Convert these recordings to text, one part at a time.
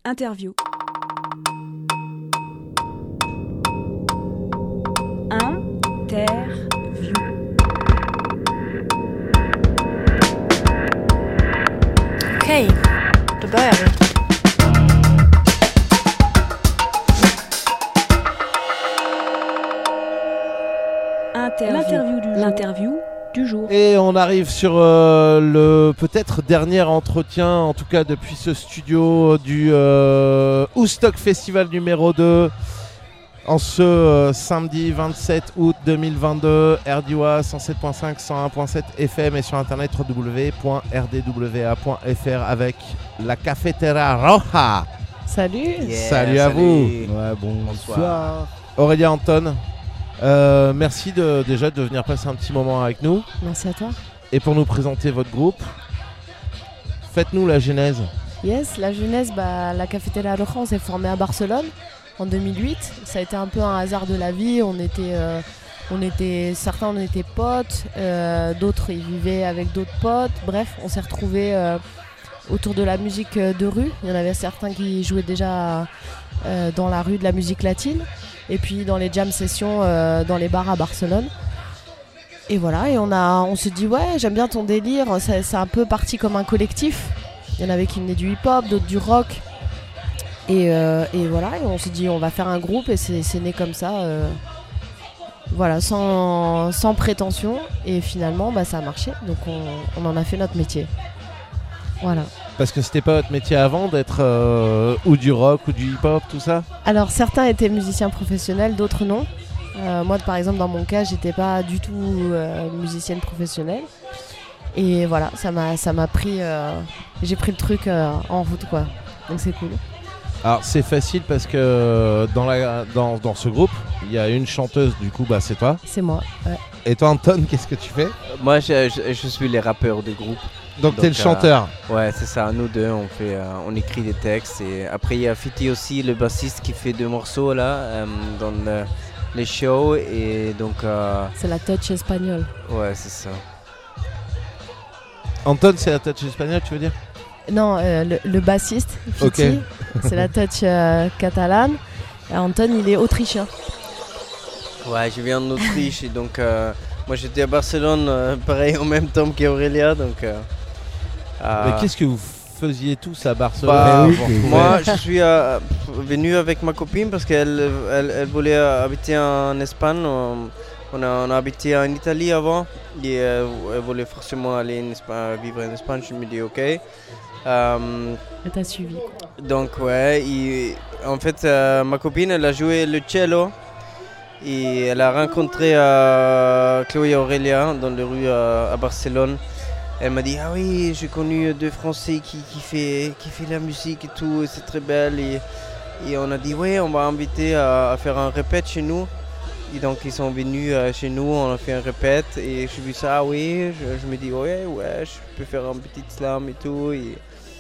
Interview. Interview. Okej, då börjar vi. L'interview du jour. Et on arrive sur le peut-être dernier entretien, en tout cas depuis ce studio du Woodstock Festival numéro 2, en ce samedi 27 août 2022, RDWA 107.5, 101.7 FM et sur internet www.rdwa.fr avec la Cafetera Roja. Salut. Yeah, Salut à vous. Ouais, bonsoir. Aurélien, Anton, merci déjà de venir passer un petit moment avec nous. Merci à toi. Et pour nous présenter votre groupe, faites-nous la genèse. Yes, la jeunesse, la Cafetera Roja, on s'est formé à Barcelone en 2008. Ça a été un peu un hasard de la vie. Certains on était potes, d'autres ils vivaient avec d'autres potes. Bref, on s'est retrouvés autour de la musique de rue. Il y en avait certains qui jouaient déjà dans la rue de la musique latine. Et puis dans les jam sessions dans les bars à Barcelone. Et voilà, et on s'est dit ouais, j'aime bien ton délire, c'est un peu parti comme un collectif. Il y en avait qui venaient du hip-hop, d'autres du rock. Et voilà, et on s'est dit on va faire un groupe et c'est né comme ça. Voilà, sans prétention. Et finalement ça a marché, donc on en a fait notre métier. Voilà. Parce que c'était pas votre métier avant d'être ou du rock ou du hip-hop, tout ça ? Alors certains étaient musiciens professionnels, d'autres non. Moi par exemple dans mon cas j'étais pas du tout musicienne professionnelle. Et voilà, ça m'a pris, j'ai pris le truc en route quoi. Donc c'est cool. Alors c'est facile parce que dans ce groupe, il y a une chanteuse, du coup c'est toi. C'est moi, ouais. Et toi Anton, qu'est-ce que tu fais ? Moi, je suis le rappeur du groupe. Donc t'es le chanteur. Ouais, c'est ça. Nous deux, on écrit des textes. Et après, il y a Fiti aussi, le bassiste, qui fait 2 morceaux là dans les shows. Et donc. C'est la touch espagnole. Ouais, c'est ça. Anton, c'est la touch espagnole, tu veux dire ? Non, le bassiste, Fiti, Okay. C'est la touch catalane. Et Anton, il est autrichien. Ouais, je viens d'Autriche et donc moi j'étais à Barcelone, pareil en même temps qu'Aurélia. Donc. Mais qu'est-ce que vous faisiez tous à Barcelone ? Moi, je suis venu avec ma copine parce qu'elle voulait habiter en Espagne. On a habité en Italie avant et elle voulait forcément aller vivre en Espagne. Je me dis ok. Et t'as suivi. Donc ouais, en fait ma copine elle a joué le cello et elle a rencontré Chloé et Aurélia dans les rues à Barcelone. Elle m'a dit ah oui, j'ai connu 2 Français qui fait la musique et tout, et c'est très belle et on a dit ouais, on va inviter à faire un répète chez nous. Et donc ils sont venus chez nous, on a fait un répète et j'ai vu ça, oui, je me dis ouais, je peux faire un petit slam et tout et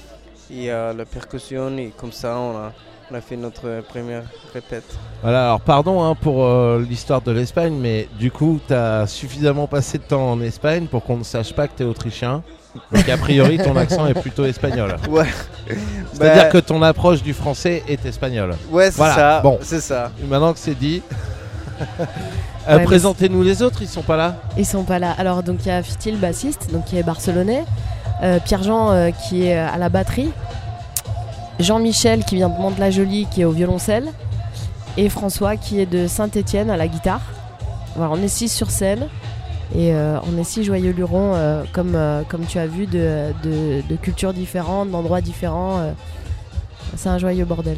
la percussion et comme ça on a fait notre première répète. Voilà, alors pardon pour l'histoire de l'Espagne, mais du coup, t'as suffisamment passé de temps en Espagne pour qu'on ne sache pas que t'es autrichien. Donc a priori, ton accent est plutôt espagnol. Ouais. C'est-à-dire que ton approche du français est espagnole. Ouais, c'est voilà. ça. Bon, c'est ça. Maintenant que c'est dit, Ouais, présentez-nous les autres, ils sont pas là ? Ils sont pas là. Alors donc il y a Fiti, le bassiste, donc qui est barcelonais. Pierre-Jean qui est à la batterie. Jean-Michel qui vient de Mantes-la-Jolie qui est au violoncelle. Et François qui est de Saint-Étienne à la guitare. Voilà, on est 6 sur scène. Et on est 6 joyeux lurons comme tu as vu de cultures différentes, d'endroits différents. C'est un joyeux bordel.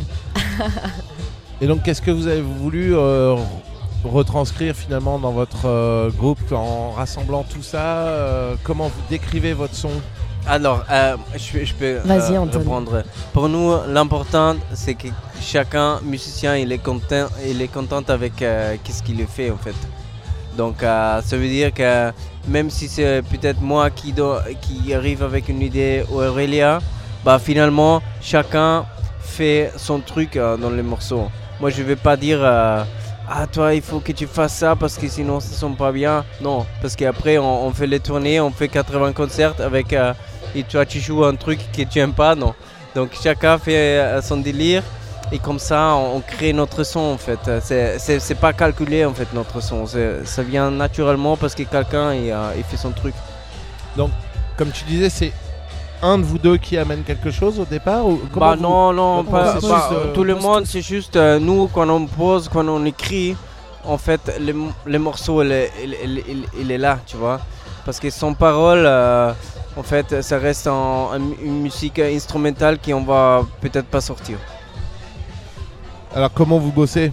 Et donc qu'est-ce que vous avez voulu retranscrire finalement dans votre groupe en rassemblant tout ça comment vous décrivez votre son ? Alors, je peux répondre. Pour nous, l'important, c'est que chacun musicien il est content avec qu'est-ce qu'il fait en fait. Donc, ça veut dire que même si c'est peut-être moi qui arrive avec une idée ou Aurélia, finalement, chacun fait son truc dans les morceaux. Moi, je vais pas dire toi, il faut que tu fasses ça parce que sinon, ça sonne pas bien. Non, parce qu'après, on fait les tournées, on fait 80 concerts avec. Et toi tu joues un truc que tu aimes pas, non. Donc chacun fait son délire et comme ça on crée notre son en fait. C'est pas calculé en fait notre son, ça vient naturellement parce que quelqu'un il fait son truc. Donc, comme tu disais, c'est un de vous deux qui amène quelque chose au départ ou non, pas processus, tout le monde, c'est juste nous quand on pose, quand on écrit, en fait le morceau il est là, tu vois. Parce que sans parole, en fait, ça reste une musique instrumentale qu'on va peut-être pas sortir. Alors, comment vous bossez?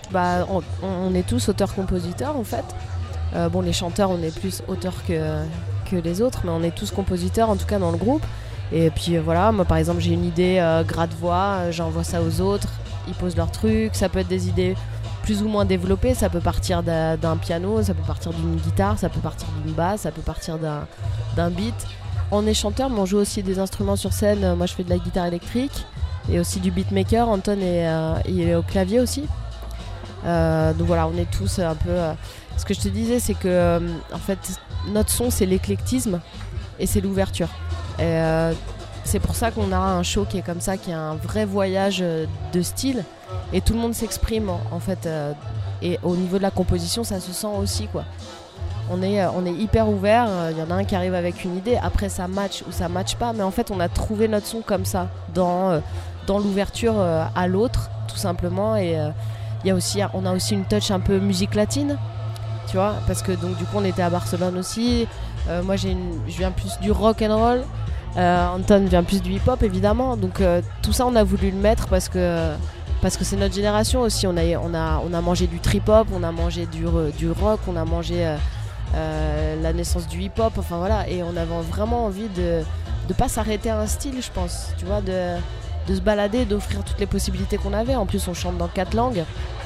On est tous auteurs-compositeurs en fait. Bon, les chanteurs, on est plus auteurs que les autres, mais on est tous compositeurs en tout cas dans le groupe. Et puis voilà, moi par exemple j'ai une idée grade-voix, j'envoie ça aux autres, ils posent leur truc. Ça peut être des idées plus ou moins développées, ça peut partir d'un piano, ça peut partir d'une guitare, ça peut partir d'une basse, ça peut partir d'un beat. On est chanteur, mais on joue aussi des instruments sur scène. Moi je fais de la guitare électrique et aussi du beatmaker. Anton il est au clavier aussi. Donc voilà, on est tous un peu... Ce que je te disais, c'est que en fait, notre son, c'est l'éclectisme et c'est l'ouverture. Et c'est pour ça qu'on a un show qui est comme ça, qui est un vrai voyage de style. Et tout le monde s'exprime en fait. Et au niveau de la composition, ça se sent aussi, quoi. On est hyper ouvert. Il y en a un qui arrive avec une idée. Après, ça match ou ça match pas. Mais en fait, on a trouvé notre son comme ça, dans l'ouverture à l'autre, tout simplement. Et on a aussi une touch un peu musique latine. Tu vois, parce que donc du coup on était à Barcelone aussi. Moi je viens plus du rock and roll. Anton vient plus du hip hop évidemment. Donc tout ça on a voulu le mettre parce que c'est notre génération aussi. On a mangé du trip hop, on a mangé du rock, on a mangé la naissance du hip hop. Enfin voilà, et on avait vraiment envie de pas s'arrêter à un style, je pense. Tu vois, de se balader, d'offrir toutes les possibilités qu'on avait. En plus on chante dans 4 langues.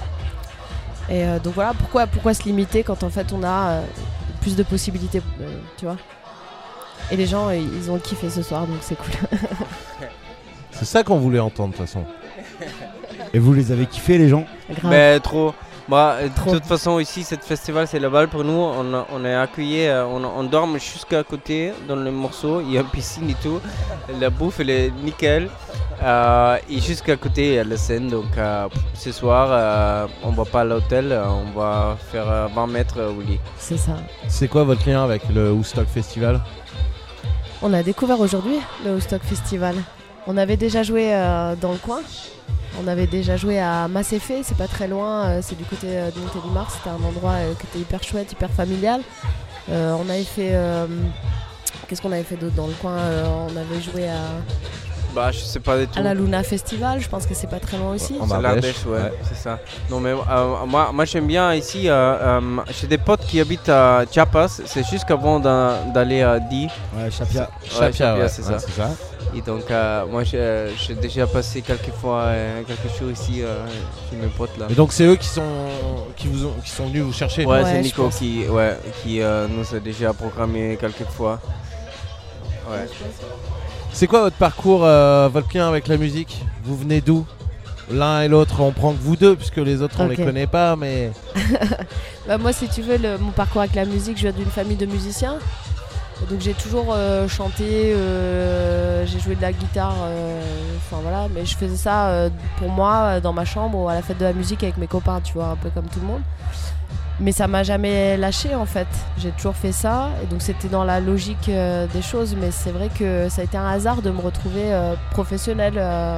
Et donc voilà, pourquoi se limiter quand en fait on a plus de possibilités, tu vois. Et les gens, ils ont kiffé ce soir, donc c'est cool. C'est ça qu'on voulait entendre de toute façon. Et vous les avez kiffés les gens? Mais trop. De toute façon ici, cette festival c'est la balle pour nous. On est accueillis, on dort jusqu'à côté dans le morceau. Il y a une piscine et tout. La bouffe elle est nickel. Et jusqu'à côté il y a la scène. Donc ce soir on va pas à l'hôtel, on va faire 20 mètres au lit. C'est ça. C'est quoi votre lien avec le Woodstock Festival? On a découvert aujourd'hui le Woodstock Festival. On avait déjà joué dans le coin. On avait déjà joué à Massefé, c'est pas très loin, c'est du côté de Montélimar. C'était un endroit qui était hyper chouette, hyper familial. On avait fait... qu'est-ce qu'on avait fait d'autre dans le coin? On avait joué je sais pas du tout. À la Luna Festival, je pense que c'est pas très loin aussi. En Ardèche, ouais, c'est ça. Non mais moi j'aime bien ici, j'ai des potes qui habitent à Chiapas, c'est juste qu'avant d'aller à Di. Ouais, Chapia. Chapia, c'est ça. C'est ça. Et donc moi j'ai déjà passé quelques fois quelque chose ici chez mes potes là. Et donc c'est eux qui sont venus vous chercher? Ouais, c'est Nico qui nous a déjà programmé quelques fois. Ouais. C'est quoi votre parcours, votre lien avec la musique? Vous venez d'où? L'un et l'autre, on prend que vous deux, puisque les autres on les connaît pas, mais... Moi, si tu veux, mon parcours avec la musique, je viens d'une famille de musiciens. Donc j'ai toujours chanté, j'ai joué de la guitare, voilà. Mais je faisais ça pour moi, dans ma chambre, ou à la fête de la musique avec mes copains, tu vois, un peu comme tout le monde. Mais ça m'a jamais lâché en fait, j'ai toujours fait ça et donc c'était dans la logique des choses, mais c'est vrai que ça a été un hasard de me retrouver professionnelle,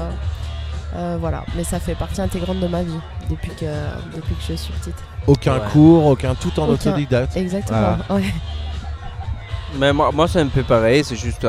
voilà. Mais ça fait partie intégrante de ma vie depuis que je suis petite. Aucun cours, tout en autodidacte. Exactement, ouais. Mais moi c'est un peu pareil, c'est juste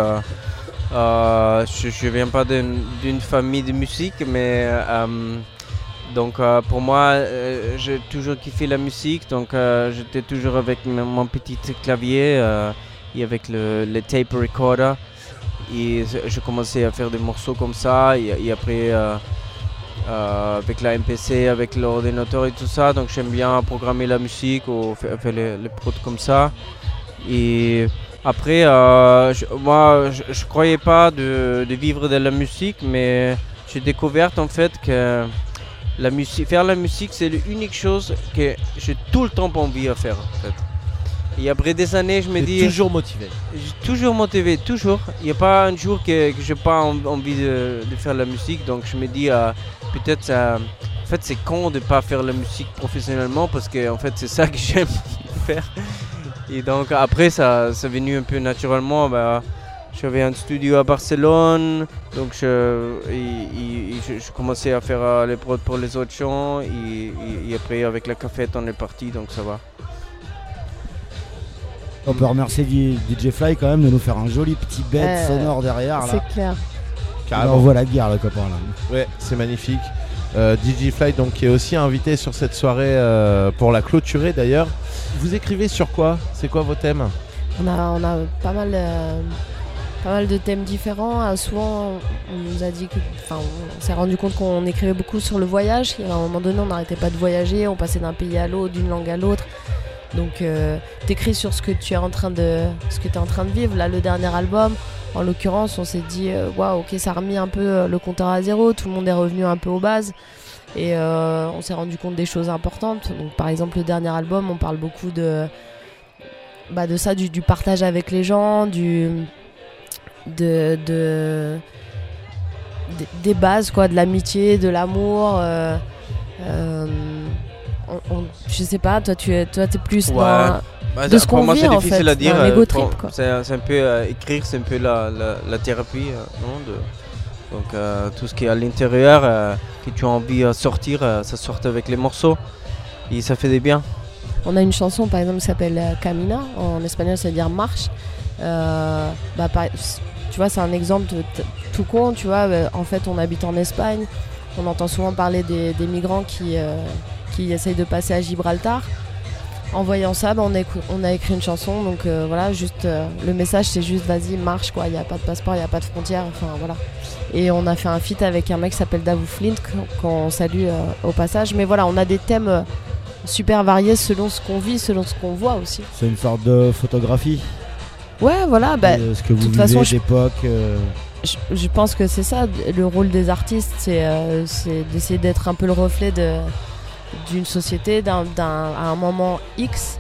je viens pas d'une famille de musique, mais donc pour moi, j'ai toujours kiffé la musique, donc j'étais toujours avec mon petit clavier et avec le tape recorder. Et j'ai commencé à faire des morceaux comme ça, et après avec la MPC, avec l'ordinateur et tout ça, donc j'aime bien programmer la musique ou faire les prods comme ça. Et après, je croyais pas de vivre de la musique, mais j'ai découvert en fait que faire la musique, c'est l'unique chose que j'ai tout le temps envie de faire. En fait. Et après des années, je me dis... toujours motivé. Toujours motivé, toujours. Il n'y a pas un jour que je n'ai pas envie de faire la musique. Donc je me dis, peut-être ça... En fait, c'est con de ne pas faire la musique professionnellement parce que en fait, c'est ça que j'aime faire. Et donc après, ça c'est venu un peu naturellement. J'avais un studio à Barcelone, donc je commençais à faire les prods pour les autres chants. Et après, avec la cafette, on est parti, donc ça va. On peut remercier DJ Fly quand même de nous faire un joli petit bed sonore derrière. C'est clair. Carrément. On voit la guerre, le copain là. Ouais, c'est magnifique. DJ Fly donc, qui est aussi invité sur cette soirée pour la clôturer d'ailleurs. Vous écrivez sur quoi? C'est quoi vos thèmes? On a pas mal de thèmes différents. Souvent, on nous a dit on s'est rendu compte qu'on écrivait beaucoup sur le voyage. Et à un moment donné, on n'arrêtait pas de voyager, on passait d'un pays à l'autre, d'une langue à l'autre. Donc, t'écris sur ce que tu es en train de vivre. Là, le dernier album, en l'occurrence, on s'est dit, waouh, ok, ça a remis un peu le compteur à zéro. Tout le monde est revenu un peu aux bases. Et on s'est rendu compte des choses importantes. Donc, par exemple, le dernier album, on parle beaucoup de ça, du partage avec les gens, des bases, quoi, de l'amitié, de l'amour. Je sais pas, toi t'es plus dans de ce qu'on vit, c'est en difficile fait, à dire. dans l'ego trip, quoi. C'est un peu écrire, c'est un peu la thérapie, non, donc tout ce qui est à l'intérieur, que tu as envie de sortir, ça sort avec les morceaux et ça fait des bien. On a une chanson par exemple qui s'appelle Camina, en espagnol ça veut dire marche. Tu vois, c'est un exemple tout con, tu vois. En fait, on habite en Espagne, on entend souvent parler des migrants qui essayent de passer à Gibraltar. En voyant ça, on a écrit une chanson, donc voilà, juste le message c'est juste vas-y, marche, quoi. Il n'y a pas de passeport, il n'y a pas de frontières, enfin voilà. Et on a fait un feat avec un mec qui s'appelle Davou Flint, qu'on salue au passage. Mais voilà, on a des thèmes super variés selon ce qu'on vit, selon ce qu'on voit aussi. C'est une sorte de photographie. Ouais, voilà. Ce que vous vivez d'époque. Je pense que c'est ça, le rôle des artistes, c'est d'essayer d'être un peu le reflet d'une société, à un moment X.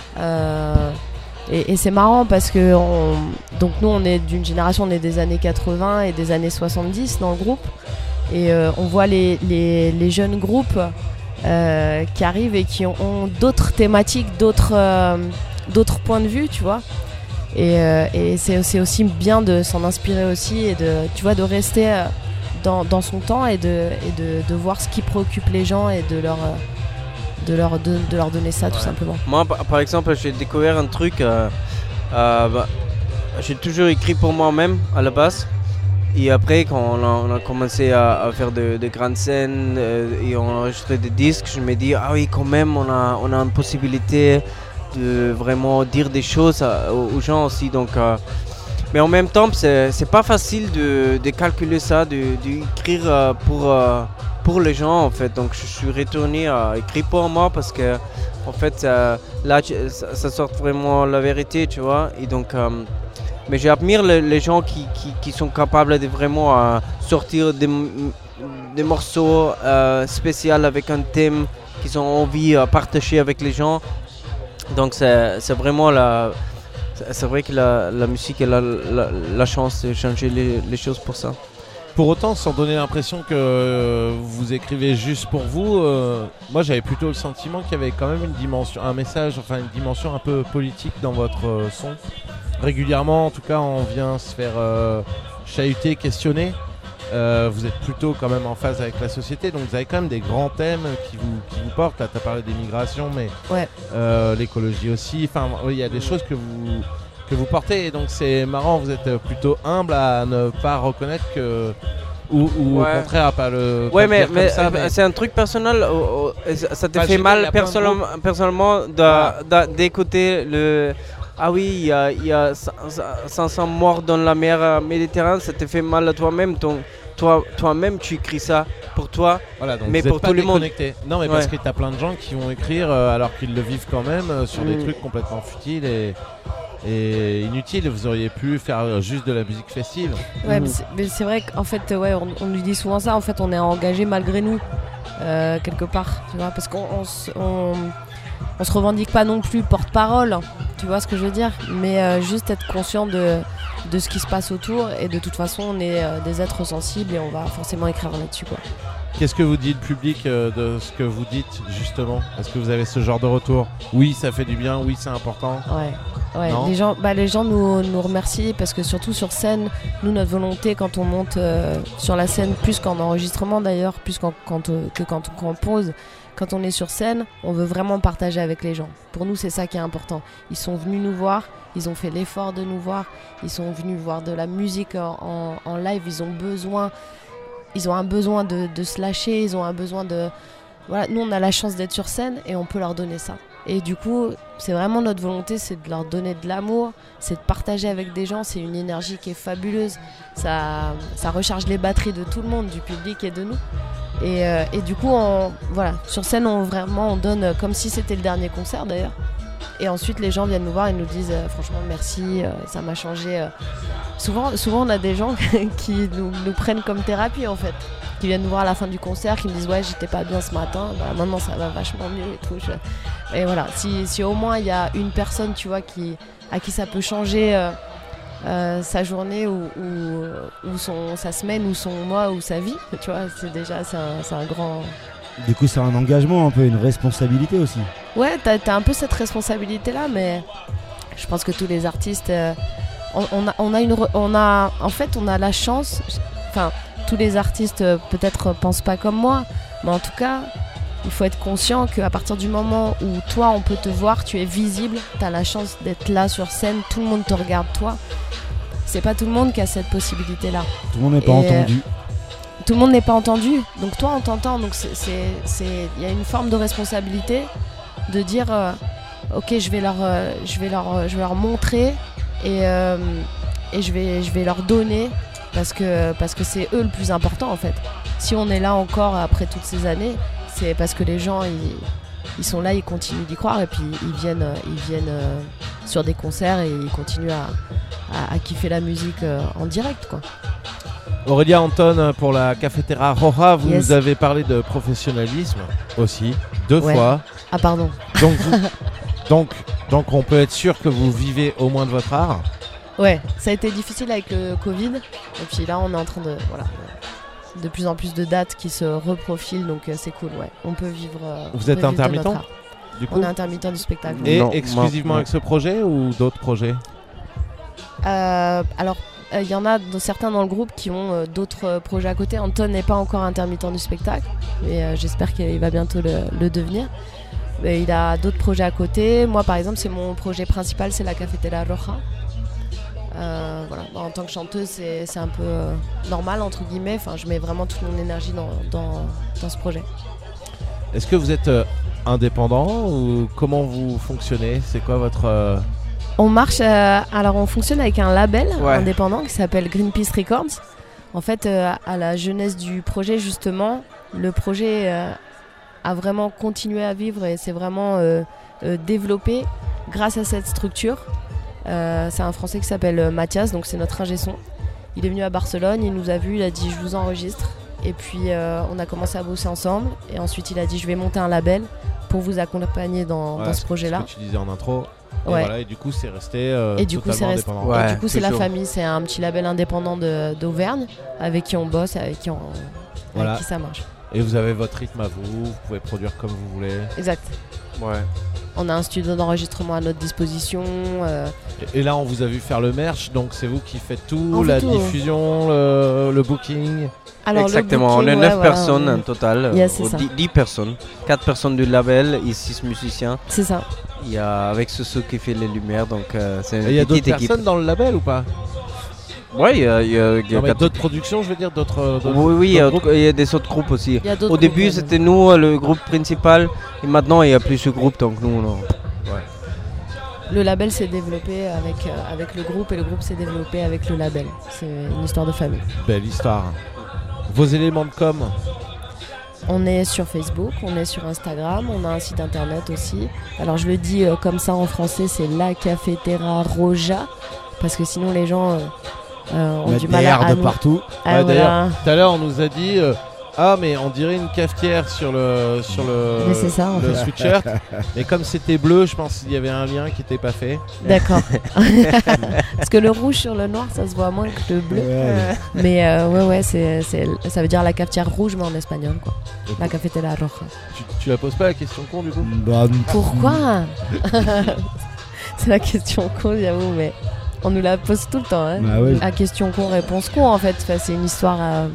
Et c'est marrant parce que donc nous on est d'une génération, on est des années 80 et des années 70 dans le groupe. Et on voit les jeunes groupes qui arrivent et qui ont d'autres thématiques, d'autres points de vue, tu vois. Et c'est aussi bien de s'en inspirer aussi et de rester dans son temps et de voir ce qui préoccupe les gens et de leur donner ça, tout simplement. Moi par exemple j'ai découvert un truc, j'ai toujours écrit pour moi-même à la base. Et après quand on a commencé à faire de grandes scènes et on a enregistré des disques, je me dis ah oui quand même on a une possibilité de vraiment dire des choses aux gens aussi. Donc, mais en même temps, c'est pas facile de calculer ça, d'écrire pour les gens en fait. Donc je suis retourné à écrire pour moi parce que en fait là ça sort vraiment la vérité, tu vois. Et donc, mais j'admire les gens qui sont capables de vraiment sortir des morceaux spéciaux avec un thème qu'ils ont envie de partager avec les gens. Donc c'est vraiment c'est vrai que la musique elle a la chance de changer les choses pour ça. Pour autant, sans donner l'impression que vous écrivez juste pour vous, moi j'avais plutôt le sentiment qu'il y avait quand même une dimension un peu politique dans votre son. Régulièrement, en tout cas, on vient se faire chahuter, questionner. Vous êtes plutôt quand même en phase avec la société, donc vous avez quand même des grands thèmes qui vous portent. Là, tu as parlé des migrations, mais ouais. L'écologie aussi. Enfin, il y a des choses que vous portez, et donc c'est marrant. Vous êtes plutôt humble à ne pas reconnaître ou au contraire à pas le. Ouais, pas mais ça, c'est un truc personnel. Ça te fait mal personnellement d'écouter le. Ah oui, il y a 500 morts dans la mer Méditerranée, ça te fait mal à toi-même. Toi-même, tu écris ça pour toi, voilà, donc mais vous pour pas tout le monde. Non, mais parce que tu as plein de gens qui vont écrire alors qu'ils le vivent quand même sur des trucs complètement futiles et inutiles. Vous auriez pu faire juste de la musique festive. Ouais, mais c'est vrai qu'en fait, on lui dit souvent ça. En fait, on est engagé malgré nous, quelque part, tu vois, parce qu'on se revendique pas non plus porte-parole. tu vois ce que je veux dire. Mais juste être conscient de ce qui se passe autour, et de toute façon on est des êtres sensibles et on va forcément écrire là-dessus, quoi. Qu'est-ce que vous dit le public de ce que vous dites justement? Est-ce que vous avez ce genre de retour? Oui, ça fait du bien, oui, c'est important. Ouais. Les gens nous remercient, parce que surtout sur scène, nous, notre volonté quand on monte sur la scène, plus qu'en enregistrement d'ailleurs, plus que quand on compose, quand on est sur scène, on veut vraiment partager avec les gens. Pour nous, c'est ça qui est important. Ils sont venus nous voir, ils ont fait l'effort de nous voir, ils sont venus voir de la musique en live, ils ont un besoin de se lâcher, ils ont un besoin de... Voilà, nous on a la chance d'être sur scène et on peut leur donner ça. Et du coup, c'est vraiment notre volonté, c'est de leur donner de l'amour, c'est de partager avec des gens, c'est une énergie qui est fabuleuse. Ça recharge les batteries de tout le monde, du public et de nous. Et du coup, sur scène, on donne comme si c'était le dernier concert d'ailleurs. Et ensuite, les gens viennent nous voir et nous disent franchement merci, ça m'a changé. Souvent, on a des gens qui nous prennent comme thérapie en fait, qui viennent nous voir à la fin du concert, qui me disent ouais, j'étais pas bien ce matin, maintenant ça va vachement mieux et tout. Et voilà, si au moins il y a une personne, tu vois, à qui ça peut changer sa journée ou sa semaine ou son mois ou sa vie, tu vois, c'est un grand... Du coup, c'est un engagement, un peu une responsabilité aussi. Ouais, t'as un peu cette responsabilité-là, mais je pense que tous les artistes, on a la chance. Enfin, tous les artistes peut-être pensent pas comme moi, mais en tout cas, il faut être conscient qu'à partir du moment où toi, on peut te voir, tu es visible, t'as la chance d'être là sur scène, tout le monde te regarde toi. C'est pas tout le monde qui a cette possibilité-là. Tout le monde n'est pas entendu. Tout le monde n'est pas entendu, donc toi on t'entend, donc il y a une forme de responsabilité de dire ok, je vais leur montrer et je vais leur donner parce que c'est eux le plus important en fait. Si on est là encore après toutes ces années, c'est parce que les gens ils sont là, ils continuent d'y croire et puis ils viennent sur des concerts et ils continuent à kiffer la musique en direct, quoi. Aurélia Anton, pour la Cafetera Roja, vous Yes. nous avez parlé de professionnalisme aussi, 2 fois. Ah pardon. Donc on peut être sûr que vous vivez au moins de votre art. Ouais, ça a été difficile avec le Covid. Et puis là, on est en train de plus en plus de dates qui se reprofilent, donc c'est cool, ouais. On peut vivre. Vous êtes intermittent du coup? On est intermittent du spectacle. Et Non, exclusivement avec ce projet ou d'autres projets? Alors, il y en a certains dans le groupe qui ont d'autres projets à côté. Anton n'est pas encore intermittent du spectacle, mais j'espère qu'il va bientôt le devenir. Mais il a d'autres projets à côté. Moi, par exemple, c'est mon projet principal, c'est la Cafetera Roja. Voilà. En tant que chanteuse, c'est un peu normal, entre guillemets. Enfin, je mets vraiment toute mon énergie dans ce projet. Est-ce que vous êtes indépendant ou comment vous fonctionnez? C'est quoi votre... On marche, alors on fonctionne avec un label Ouais. indépendant qui s'appelle Greenpeace Records. En fait, à la jeunesse du projet, justement, le projet a vraiment continué à vivre et s'est vraiment développé grâce à cette structure. C'est un Français qui s'appelle Mathias, donc c'est notre ingé son. Il est venu à Barcelone, il nous a vus, il a dit je vous enregistre. Et puis on a commencé à bosser ensemble. Et ensuite il a dit je vais monter un label pour vous accompagner dans ce projet-là. Ce que tu disais en intro. Et, Ouais. voilà, et du coup c'est resté Et du coup, totalement c'est resté- indépendant. Ouais. Et du coup, c'est la toujours. famille, c'est un petit label indépendant d'Auvergne avec qui on bosse, avec qui Voilà. ça marche. Et vous avez votre rythme à vous pouvez produire comme vous voulez. Exact. Ouais. On a un studio d'enregistrement à notre disposition. Et là on vous a vu faire le merch, donc c'est vous qui faites tout, On fait la tout. diffusion, le booking. Alors, Exactement, le booking, on est ouais, 9 voilà, personnes en total, Yeah, c'est ça. 10 personnes, 4 personnes du label et 6 musiciens. C'est ça. Il y a avec Soso qui fait les lumières, donc c'est Et il y une a d'autres petite équipe. personnes dans le label ou pas? Ouais, il y a Non, mais quatre- d'autres productions, je veux dire, d'autres. Oui, il y a d'autres groupes. il y a des autres groupes aussi. Il y a d'autres Au début, groupes, c'était nous, le groupe principal, et maintenant, il n'y a plus ce groupe, donc nous, non. Le label s'est développé avec le groupe et le groupe s'est développé avec le label. C'est une histoire de famille. Belle histoire. Vos éléments de com. On est sur Facebook, on est sur Instagram, on a un site internet aussi. Alors je le dis comme ça en français, c'est la Cafetera Roja, parce que sinon les gens ont Mettre du des mal R à de nous- partout. Ah, Ouais, d'ailleurs, voilà. tout à l'heure, on nous a dit Ah, mais on dirait une cafetière sur le Mais c'est ça, en le fait. sweatshirt. Mais comme c'était bleu, je pense qu'il y avait un lien qui n'était pas fait. D'accord. Parce que le rouge sur le noir, ça se voit moins que le bleu. Ouais. Mais ouais, ça veut dire la cafetière rouge, mais en espagnol, quoi. La cafetera roja. Tu la poses pas la question con du coup? Bah, Pourquoi? C'est la question con, j'avoue, mais on nous la pose tout le temps. Hein. Bah ouais. La question con, réponse con, en fait. Enfin, c'est une histoire.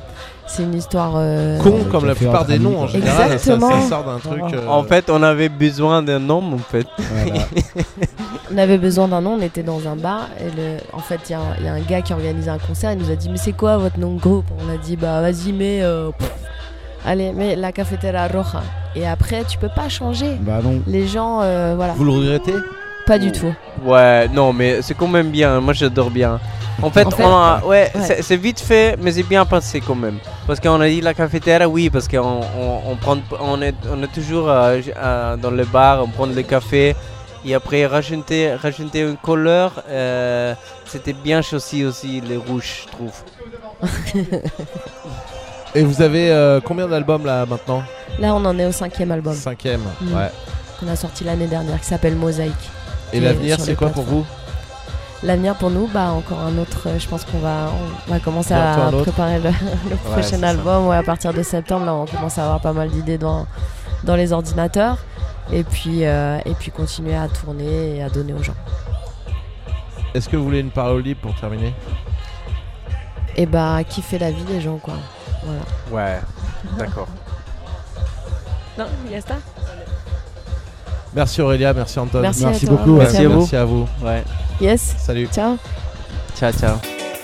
Con comme qui la a fait plupart entre des amis, noms quoi. en général. Exactement. Ça sort d'un truc. En fait, on avait besoin d'un nom, en fait. Voilà. On avait besoin d'un nom, on était dans un bar. Et en fait, il y a un gars qui organisait un concert. Il nous a dit, mais c'est quoi votre nom de groupe? On a dit, bah vas-y, allez, mets la cafetera roja. Et après, tu peux pas changer. Bah non. Les gens, voilà. Vous le regrettez? Pas du tout. Ouais, non, mais c'est quand même bien. Moi, j'adore bien. En fait, ouais. c'est vite fait, mais c'est bien pensé quand même. Parce qu'on a dit la cafetière, oui, parce on est toujours dans le bar, on prend le café. Et après, rajouter une couleur, c'était bien choisi aussi, les rouges, je trouve. Et vous avez combien d'albums là maintenant? Là, on en est au 5e album 5e, ouais. qu'on a sorti l'année dernière, qui s'appelle Mosaïque. Et l'avenir, c'est quoi pour vous? L'avenir pour nous, bah encore un autre. Je pense qu'on va commencer Bientôt à un autre. préparer le prochain c'est album. Ouais, à partir de septembre, là, on commence à avoir pas mal d'idées dans les ordinateurs. Et puis continuer à tourner et à donner aux gens. Est-ce que vous voulez une parole libre pour terminer? Et bah, kiffer la vie des gens, quoi. Voilà. Ouais, d'accord. Non, Yasta. Merci Aurélia, merci Anton. Merci Merci à toi. beaucoup, merci à vous. Merci à vous. Ouais. Yes. Salut. Ciao. Ciao, ciao.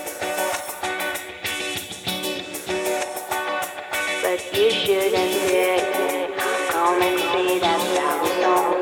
But you shouldn't dare come and say that I was wrong.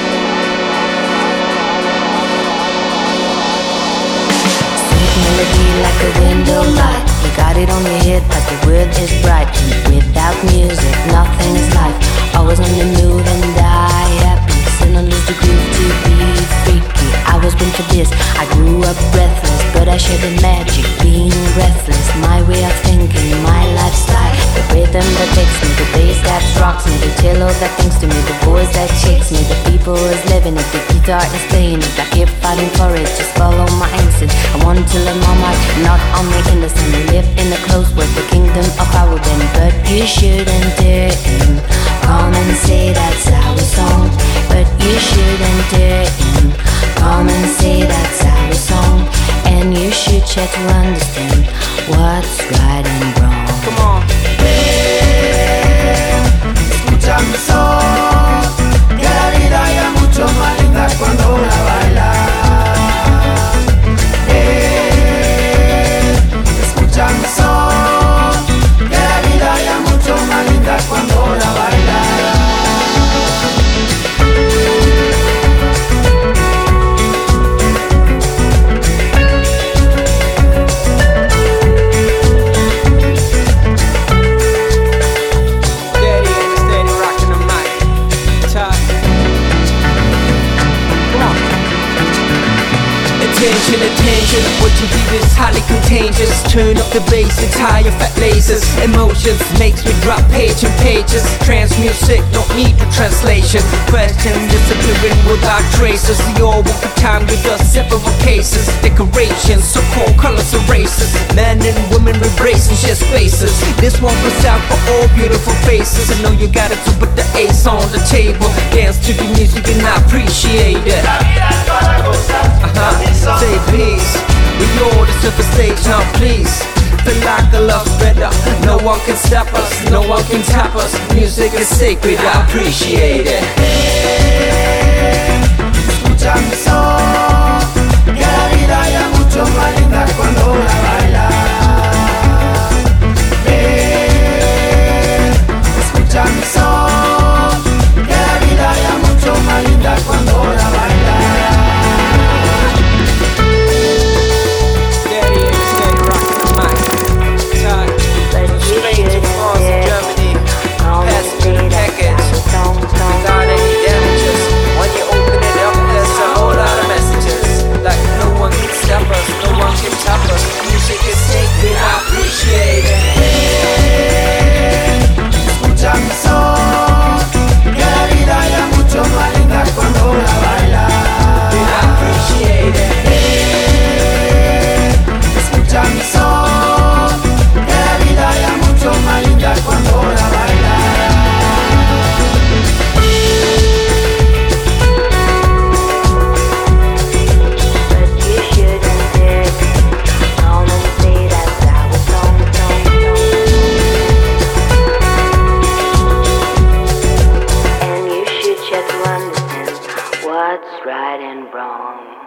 Sweet melody like a window light. You got it on your head like the word is bright. Without music, nothing is life. Always on the move and die happy. Sin and lose the groove to be freaky. I was born for this. I grew up breathless, but I share the magic, being breathless. My way of thinking, my lifestyle. The rhythm that takes me, the bass that rocks me, the cello that thinks to me, the voice that shakes me, the people is living it, the guitar is playing it. I keep fighting for it, just follow my instinct. I want to learn my mind, not only in the sun. Live in a close world, the kingdom of our then. But you shouldn't dare come and say that's our song. But you shouldn't dare come and say that's our song. And you should try to understand what's right and wrong. Come on. Escucha mi son, que la vida ya mucho más linda cuando la baila. Escucha mi son, que la vida ya mucho más linda cuando la baila. Attention, what you hear is highly contagious. Turn up the bass, it's higher fat lasers. Emotions makes me drop page and pages. Trance music, don't need the translation. Question disappearing without traces. We all walk the time with us, separate cases. Decorations, so-called colors and races. Men and women embracing shared spaces. This one goes out for all beautiful faces. I know you got it to put the ace on the table. Dance to the music and I appreciate it. Say please, we all deserve a stage now, please. Feel like the love's better. No one can stop us, no one can tap us. Music is sacred, I appreciate it. Escucha mi son, que la vida ya mucho más linda cuando la baila. Escucha mi son, que la vida ya mucho más linda cuando la baila. Without any damages. try to understand what's right and wrong.